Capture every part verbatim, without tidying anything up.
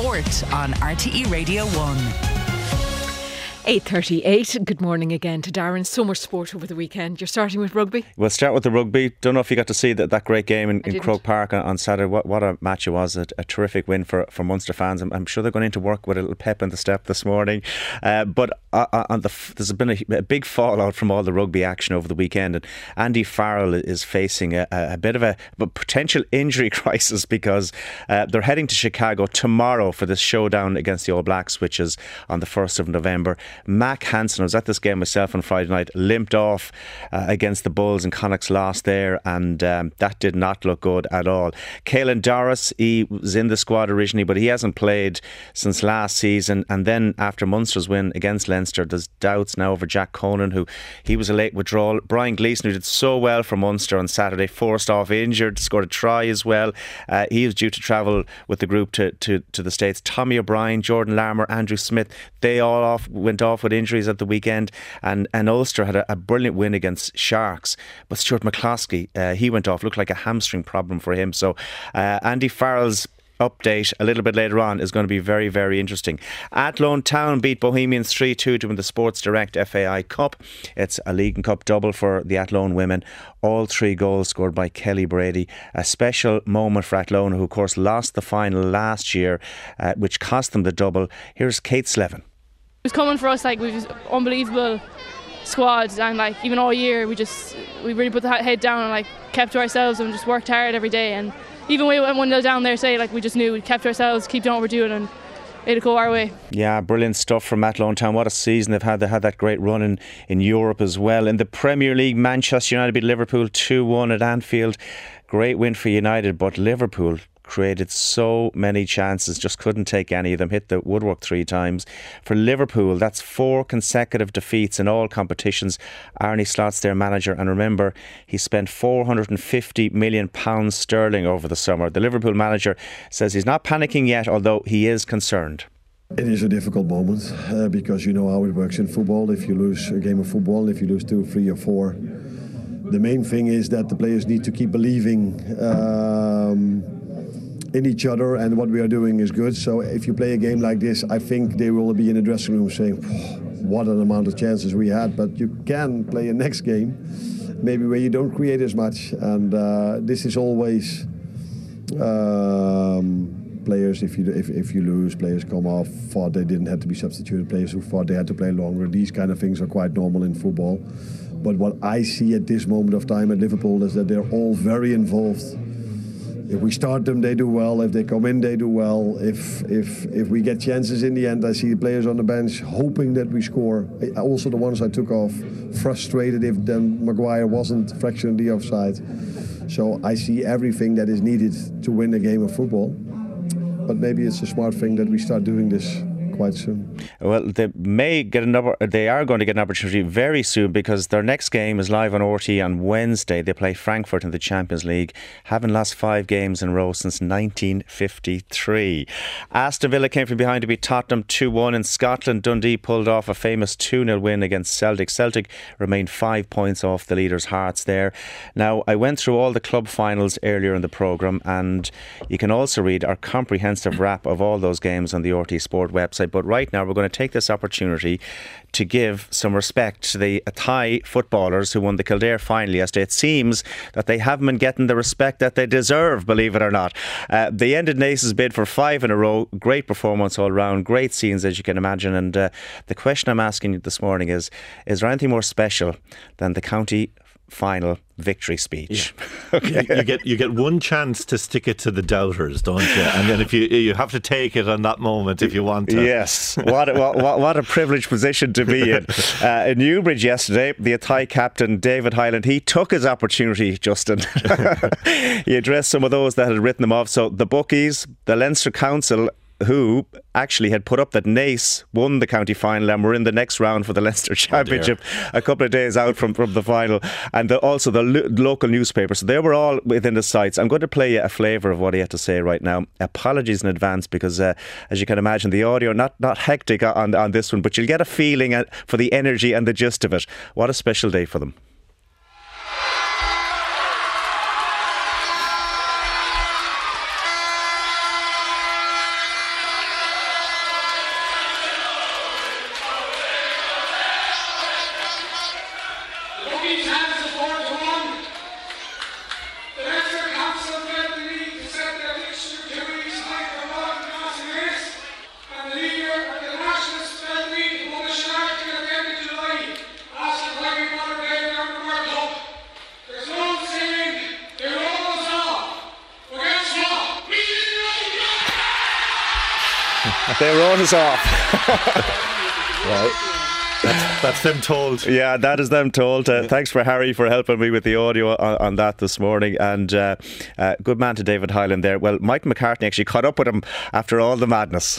Sport on R T E Radio one. eight thirty-eight. Good morning again to Darren. So much sport over the weekend. You're starting with rugby? We'll start with the rugby. Don't know if you got to see that, that great game in, in didn't. Croke Park on, on Saturday. What, what a match it was. A, a terrific win for, for Munster fans. I'm, I'm sure they're going into work with a little pep in the step this morning. Uh, but uh, on the, there's been a, a big fallout from all the rugby action over the weekend. And Andy Farrell is facing a, a bit of a, a potential injury crisis because uh, they're heading to Chicago tomorrow for this showdown against the All Blacks, which is on the first of November. Mac Hansen, I was at this game myself on Friday night, limped off uh, against the Bulls and Connacht's lost there, and um, that did not look good at all. Caelan Doris, he was in the squad originally, but he hasn't played since last season. And then after Munster's win against Leinster, there's doubts now over Jack Conan, who he was a late withdrawal. Brian Gleeson, who did so well for Munster on Saturday, forced off injured, scored a try as well. Uh, he was due to travel with the group to, to, to the States. Tommy O'Brien, Jordan Larmour, Andrew Smith, they all off went off with injuries at the weekend, and, and Ulster had a, a brilliant win against Sharks, but Stuart McCloskey, uh, he went off, looked like a hamstring problem for him. So uh, Andy Farrell's update a little bit later on is going to be very, very interesting. Athlone Town beat Bohemians three two to win the Sports Direct F A I Cup. It's a League and Cup double for the Athlone women. All three goals scored by Kelly Brady. A special moment for Athlone, who of course lost the final last year, uh, which cost them the double. Here's Kate Slevin. It was coming for us, like we've unbelievable squads, and like even all year we just we really put the head down and like kept to ourselves and just worked hard every day. And even when we went one nil down there, say like we just knew we kept to ourselves, keep doing what we're doing, and it'll go our way. Yeah, brilliant stuff from Athlone Town. What a season they've had. They had that great run in, in Europe as well. In the Premier League, Manchester United beat Liverpool two one at Anfield. Great win for United, but Liverpool created so many chances, just couldn't take any of them, hit the woodwork three times. For Liverpool, that's four consecutive defeats in all competitions. Arne Slot's their manager, and remember, he spent four hundred fifty million pounds sterling over the summer. The Liverpool manager says he's not panicking yet, although he is concerned. It is a difficult moment uh, because you know how it works in football. If you lose a game of football, if you lose two, three or four, the main thing is that the players need to keep believing um, in each other, and what we are doing is good. So if you play a game like this, I think they will be in the dressing room saying, what an amount of chances we had. But you can play a next game, maybe where you don't create as much. And uh, this is always um, players, if you if, if you lose, players come off, thought they didn't have to be substituted, players who thought they had to play longer. These kind of things are quite normal in football. But what I see at this moment of time at Liverpool is that they're all very involved. If we start them, they do well. If they come in, they do well. If if if we get chances in the end, I see the players on the bench hoping that we score. Also the ones I took off, frustrated if then Maguire wasn't fractionally offside. So I see everything that is needed to win a game of football. But maybe it's a smart thing that we start doing this quite soon. Well, they may get another. They are going to get an opportunity very soon because their next game is live on R T E on Wednesday. They play Frankfurt in the Champions League, having lost five games in a row since nineteen fifty-three. Aston Villa came from behind to beat Tottenham two one in Scotland. Dundee pulled off a famous two nil win against Celtic. Celtic remained five points off the leaders' hearts there. Now, I went through all the club finals earlier in the programme, and you can also read our comprehensive wrap of all those games on the R T E Sport website. But right now we're going to take this opportunity to give some respect to the Thai footballers who won the Kildare final yesterday. It seems that they haven't been getting the respect that they deserve, believe it or not. Uh, they ended Nace's bid for five in a row. Great performance all round, great scenes as you can imagine. And uh, the question I'm asking you this morning is, is there anything more special than the county final victory speech? Yeah. Okay. you, you get you get one chance to stick it to the doubters, don't you? And then if you you have to take it on that moment if you want to. Yes, what a, what, what a privileged position to be in. Uh, in Newbridge yesterday, the Thai captain David Hyland, he took his opportunity, Justin. He addressed some of those that had written them off. So the bookies, the Leinster Council, who actually had put up that Nace won the county final and were in the next round for the Leinster Championship oh a couple of days out from, from the final, and the, also the lo- local newspapers. So they were all within the sights. I'm going to play you a flavour of what he had to say right now. Apologies in advance because uh, as you can imagine, the audio not, not hectic on, on this one, but you'll get a feeling for the energy and the gist of it. What a special day for them. They wrote us off. Well, that's, that's them told. Yeah, that is them told. Uh, thanks for Harry for helping me with the audio on, on that this morning. And uh, uh, good man to David Hyland there. Well, Mike McCartney actually caught up with him after all the madness.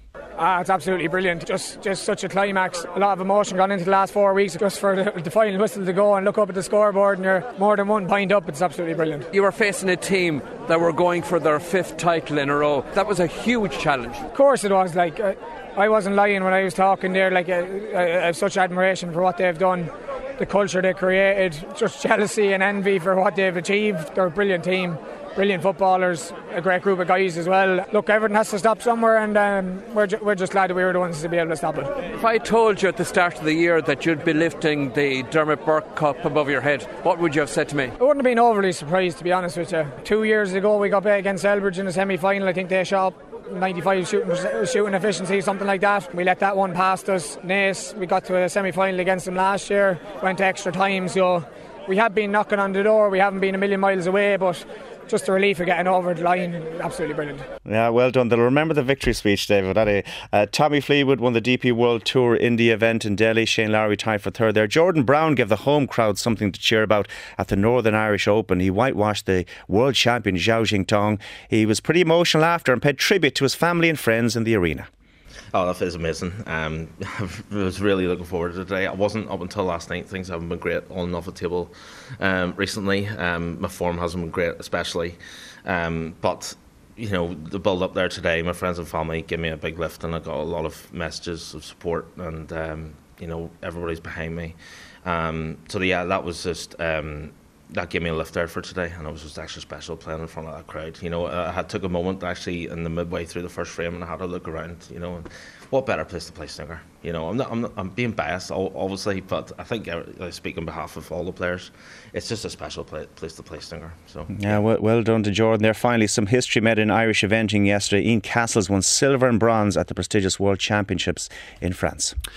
Ah, it's absolutely brilliant. Just just such a climax. A lot of emotion gone into the last four weeks just for the, the final whistle to go and look up at the scoreboard and you're more than one point up. It's absolutely brilliant. You were facing a team that were going for their fifth title in a row. That was a huge challenge. Of course it was. Like uh, I wasn't lying when I was talking there. Like uh, I have such admiration for what they've done, the culture they created, just jealousy and envy for what they've achieved. They're a brilliant team. Brilliant footballers, a great group of guys as well. Look, everything has to stop somewhere, and um, we're, ju- we're just glad that we were the ones to be able to stop it. If I told you at the start of the year that you'd be lifting the Dermot Burke Cup above your head, what would you have said to me? I wouldn't have been overly surprised, to be honest with you. Two years ago we got back against Elbridge in the semi-final. I think they shot ninety-five shooting, shooting efficiency, something like that. We let that one past us. Naas, we got to a semi-final against them last year, went to extra time, so we have been knocking on the door. We haven't been a million miles away, but just the relief of getting over the line, absolutely brilliant. Yeah, well done. They'll remember the victory speech, David. Uh, Tommy Fleetwood won the D P World Tour Indy event in Delhi. Shane Lowry tied for third there. Jordan Brown gave the home crowd something to cheer about at the Northern Irish Open. He whitewashed the world champion Zhao Jingtong. He was pretty emotional after and paid tribute to his family and friends in the arena. Oh, that feels amazing. Um, I was really looking forward to today. I wasn't up until last night. Things haven't been great on and off the table um, recently. Um, my form hasn't been great, especially. Um, but, you know, the build up there today, my friends and family gave me a big lift, and I got a lot of messages of support, and, um, you know, everybody's behind me. Um, so, yeah, that was just... Um, that gave me a lift there for today, and it was just extra special playing in front of that crowd. You know, I had took a moment actually in the midway through the first frame, and I had to look around. You know, and what better place to play snooker? You know, I'm not, I'm, not, I'm being biased, obviously, but I think I speak on behalf of all the players. It's just a special play, place to play snooker. So yeah, well, well done to Jordan there. Finally, some history made in Irish eventing yesterday. Ian Castles won silver and bronze at the prestigious World Championships in France.